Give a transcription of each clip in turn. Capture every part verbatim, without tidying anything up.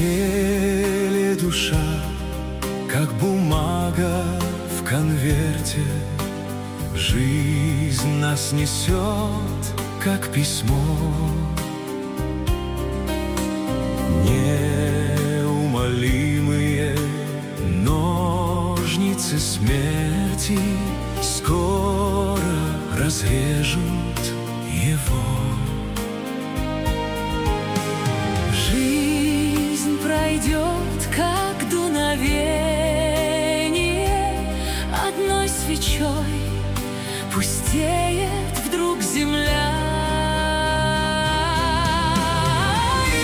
теле душа, как бумага в конверте. Жизнь нас несет, как письмо. Неумолимые ножницы смерти скоро разрежут его. Жизнь пройдет, как дуновение, одной свечой пустеет вдруг земля. И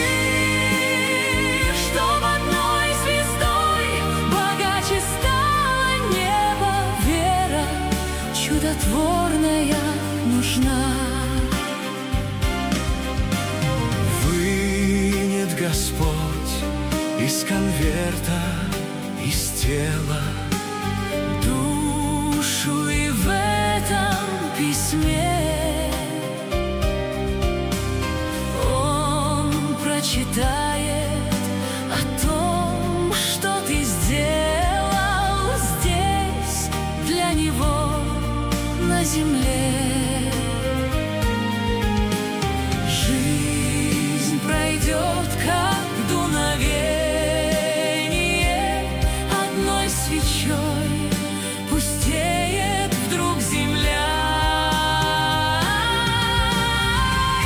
чтоб одной звездой богаче стало небо, вера чудотворная нужна. Вынет Господь из конверта, из тела душу, и в этом письме Он прочитает о том, что ты сделал здесь для Него на земле. Жизнь пройдет, как дуновение, одной свечой пустеет вдруг земля. И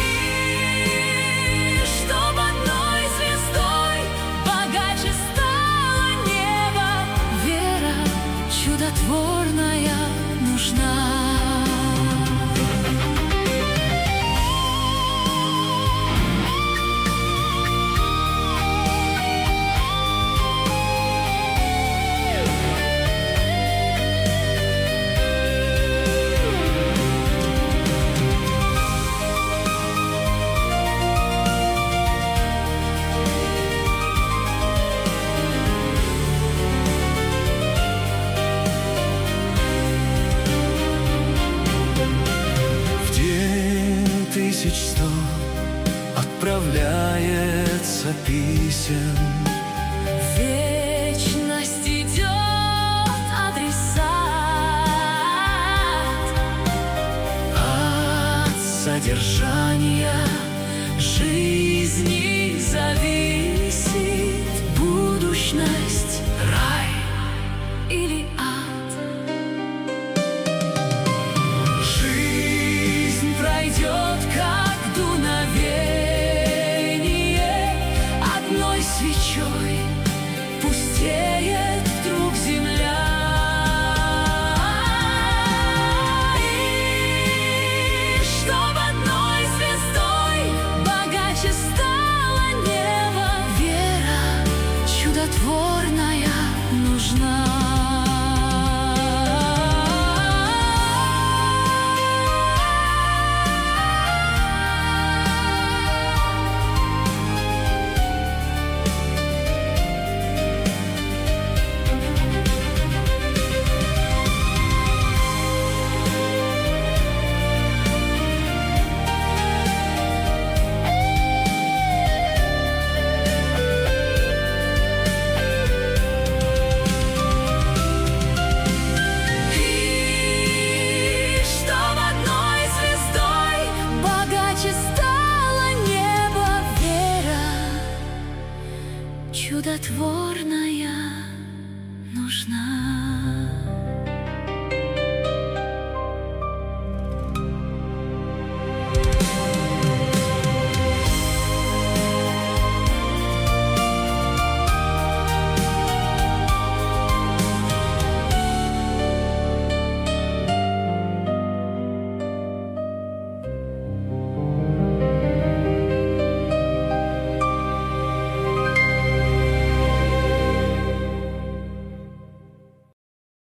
чтоб одной звездой богаче стало небо, вера чудотворная нужна. Тысяч сто отправляется писем. Вечность идет адресат. От содержания жизни зависит будущность